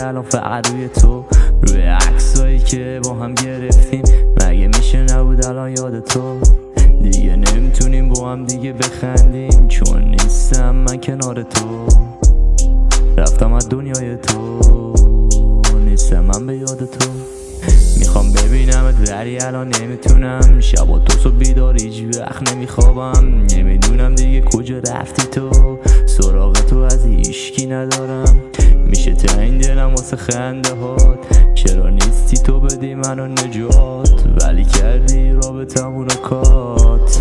الان فقط روی تو، روی عکسایی که با هم گرفتیم. مگه میشه نبود الان یاد تو؟ دیگه نمیتونیم با هم دیگه بخندیم، چون نیستم من کنار تو. رفتم از دنیای تو، نیستم من به یاد تو. میخوام ببینمت ولی الان نمیتونم، شبا تو صبح بیدار هیچ وقت نمیخوابم. نمیدونم دیگه کجا رفتی تو، سراغ تو از هیچکی ندارم. میشه تنگ دلم واسه خنده هات، چرا نیستی تو بدی منو نجات؟ ولی کردی رابطمونو کات.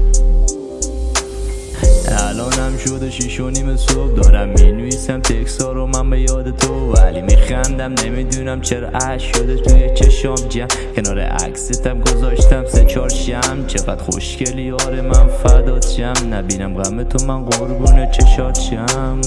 الانم شده 6:30 صبح، دارم مینویسم تکستا رو من به یاد تو. ولی میخندم نمیدونم چرا اشک شده توی چشام جمع. کنار عکستم گذاشتم 3-4 شمع. چقدر خوشگلی آره من فدات شم، نبینم غم تو من قربون چشات شم،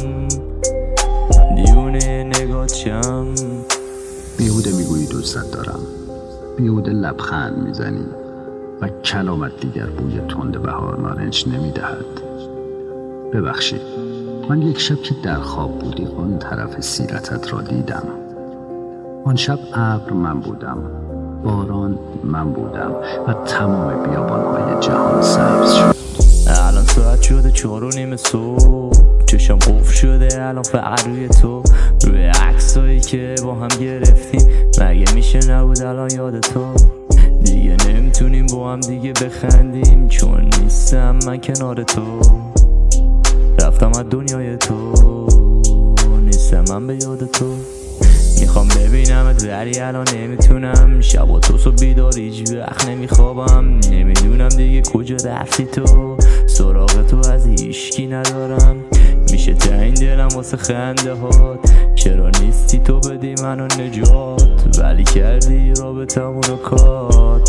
دیونه نگات شم. بیهوده میگویی دوستت دارم، بیهوده لبخند میزنی و کلامت دیگر بوی تند بهار نارنج نمیدهد. ببخشید، من یک شب که در خواب بودی آن طرف سیرتت را دیدم. آن شب ابر من بودم، باران من بودم و تمام بیابانهای جهان سبز شد. الان ساعت شده 4:30 صبح، چشم قفل شده الان فقط روی تو، روی عکسایی که با هم گرفتیم. مگه میشه نبود الان یاد تو؟ دیگه نمیتونیم با هم دیگه بخندیم، چون نیستم من کنار تو. رفتم از دنیای تو، نیستم من به یاد تو. میخوام ببینمت ولی الان نمیتونم، شبا تو صبح بیدار هیچ وقت نمیخوابم. نمیدونم دیگه کجا رفتی تو، سراغ تو از هیچکی ندارم. میشه تنگ دلم واسه خنده هات، چرا نیستی تو بدی منو نجات؟ ولی کردی رابطمونو کات.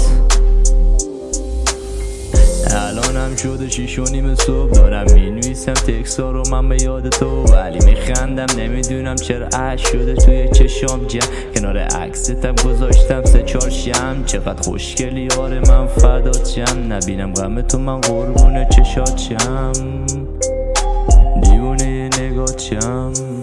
الانم شده 6:30 صبح، دارم مینویسم تکستا رو من به یاد تو. ولی میخندم نمیدونم چرا اشک شده توی چشام جمع. کنار عکستم گذاشتم 3-4 شمع. چقدر خوشگلی آره من فدات شم، نبینم غم تو من قربون چشات شم، دیوونه نگات شم.